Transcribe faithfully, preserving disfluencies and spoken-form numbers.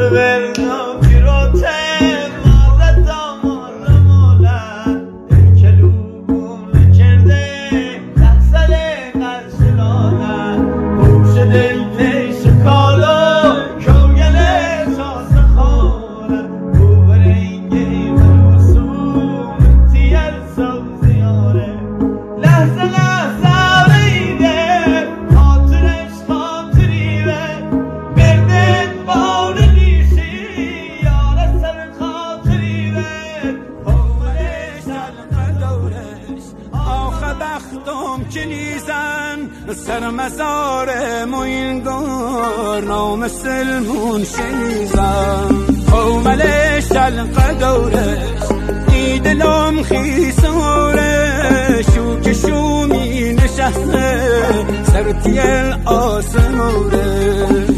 سر مزار موینگار نام سلمون شیزم قوملش دلق دورش ای دلم خیسارش شو که شومی نشسته سر تیل آسمارش